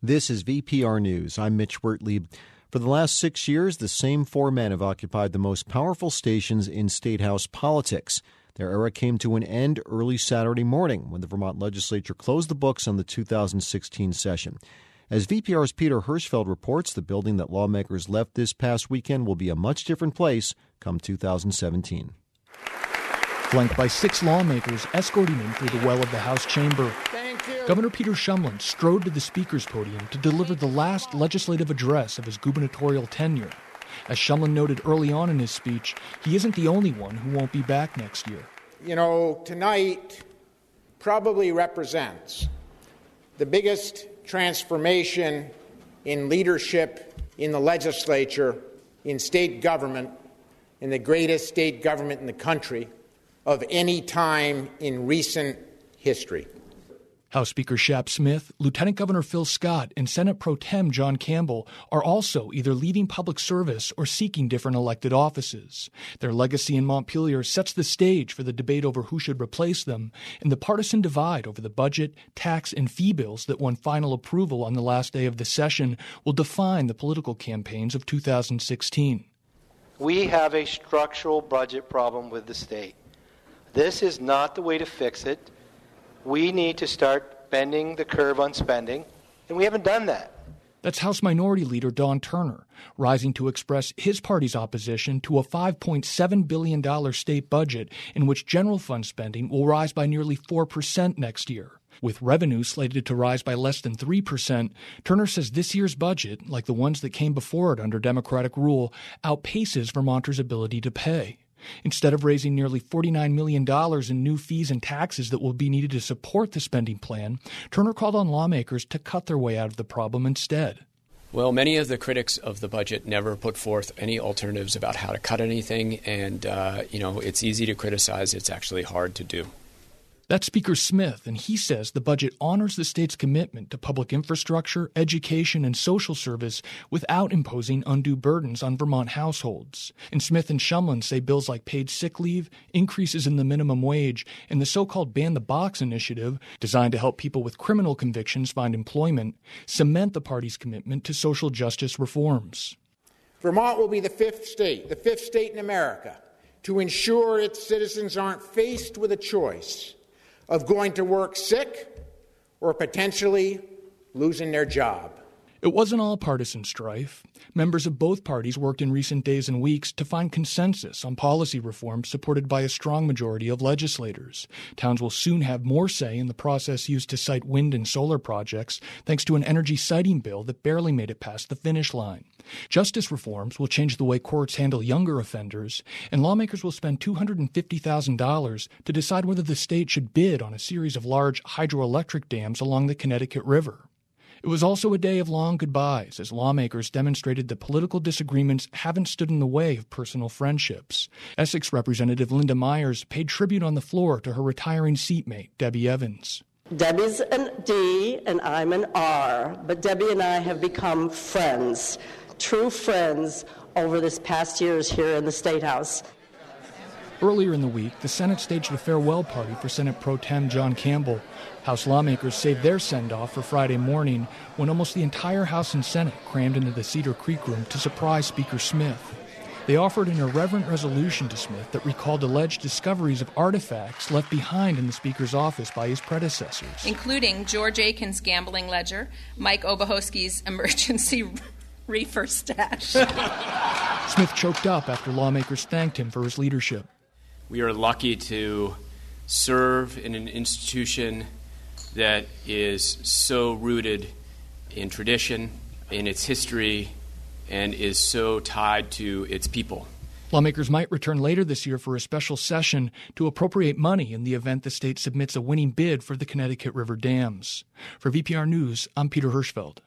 This is VPR News. I'm Mitch Wertlieb. For the last 6 years, the same four men have occupied the most powerful stations in State House politics. Their era came to an end early Saturday morning when the Vermont legislature closed the books on the 2016 session. As VPR's Peter Hirschfeld reports, the building that lawmakers left this past weekend will be a much different place come 2017. Flanked by 6 lawmakers escorting him through the well of the House chamber, Governor Peter Shumlin strode to the Speaker's podium to deliver the last legislative address of his gubernatorial tenure. As Shumlin noted early on in his speech, he isn't the only one who won't be back next year. You know, tonight probably represents the biggest transformation in leadership in the legislature, in state government, in the greatest state government in the country of any time in recent history. House Speaker Shap Smith, Lieutenant Governor Phil Scott, and Senate Pro Tem John Campbell are also either leaving public service or seeking different elected offices. Their legacy in Montpelier sets the stage for the debate over who should replace them and the partisan divide over the budget, tax, and fee bills that won final approval on the last day of the session will define the political campaigns of 2016. We have a structural budget problem with the state. This is not the way to fix it. We need to start bending the curve on spending, and we haven't done that. That's House Minority Leader Don Turner, rising to express his party's opposition to a $5.7 billion state budget in which general fund spending will rise by nearly 4% next year. With revenue slated to rise by less than 3%, Turner says this year's budget, like the ones that came before it under Democratic rule, outpaces Vermonters' ability to pay. Instead of raising nearly $49 million in new fees and taxes that will be needed to support the spending plan, Turner called on lawmakers to cut their way out of the problem instead. Well, many of the critics of the budget never put forth any alternatives about how to cut anything, and, it's easy to criticize. It's actually hard to do. That's Speaker Smith, and he says the budget honors the state's commitment to public infrastructure, education, and social service without imposing undue burdens on Vermont households. And Smith and Shumlin say bills like paid sick leave, increases in the minimum wage, and the so-called Ban the Box initiative, designed to help people with criminal convictions find employment, cement the party's commitment to social justice reforms. Vermont will be the fifth state in America, to ensure its citizens aren't faced with a choice of going to work sick or potentially losing their job. It wasn't all partisan strife. Members of both parties worked in recent days and weeks to find consensus on policy reforms supported by a strong majority of legislators. Towns will soon have more say in the process used to cite wind and solar projects, thanks to an energy siting bill that barely made it past the finish line. Justice reforms will change the way courts handle younger offenders, and lawmakers will spend $250,000 to decide whether the state should bid on a series of large hydroelectric dams along the Connecticut River. It was also a day of long goodbyes as lawmakers demonstrated that political disagreements haven't stood in the way of personal friendships. Essex Representative Linda Myers paid tribute on the floor to her retiring seatmate, Debbie Evans. Debbie's an D and I'm an R, but Debbie and I have become friends, true friends, over this past years here in the State House. Earlier in the week, the Senate staged a farewell party for Senate Pro Tem John Campbell. House lawmakers saved their send-off for Friday morning when almost the entire House and Senate crammed into the Cedar Creek room to surprise Speaker Smith. They offered an irreverent resolution to Smith that recalled alleged discoveries of artifacts left behind in the Speaker's office by his predecessors, including George Aiken's gambling ledger, Mike Obohoski's emergency reefer stash. Smith choked up after lawmakers thanked him for his leadership. We are lucky to serve in an institution that is so rooted in tradition, in its history, and is so tied to its people. Lawmakers might return later this year for a special session to appropriate money in the event the state submits a winning bid for the Connecticut River dams. For VPR News, I'm Peter Hirschfeld.